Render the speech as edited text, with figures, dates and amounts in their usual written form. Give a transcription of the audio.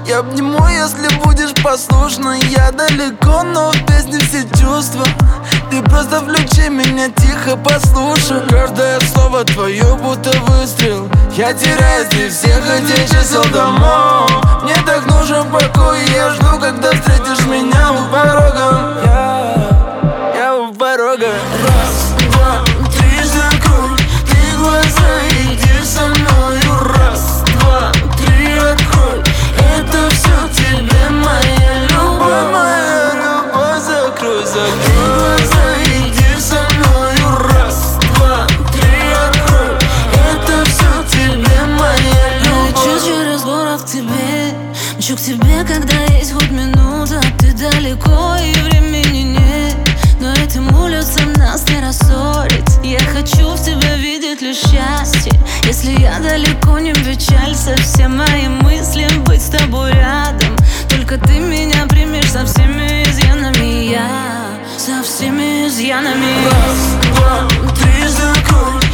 Я обниму, если будешь послушна. Я далеко, но в песне все чувства. Ты просто включи меня, тихо послушай. Каждое слово твое будто выстрел. Я теряюсь, ты всех этих чисел домов. Мне так нужен покой, я жду, когда встретишь меня у порога. Я у порога. Раз, два, три, закрой ты глаза, иди со мною. Раз, два, три, открой. Это все тебе, моя любовь. Моя любовь, закрой, закрой глаза, иди со мною. Раз, два, три, открой. Это все тебе, моя любовь. Лечу через город к тебе, мчу к тебе, когда есть хоть минута. Ты далеко и времени нет, но этим улицам нас не рассорить. Я хочу в тебе видеть лишь счастье. Если я далеко, не печалься. Все мои мысли быть с тобой рядом. Только ты меня примешь со всеми изъянами. Я со всеми изъянами. Раз, два, три, закрой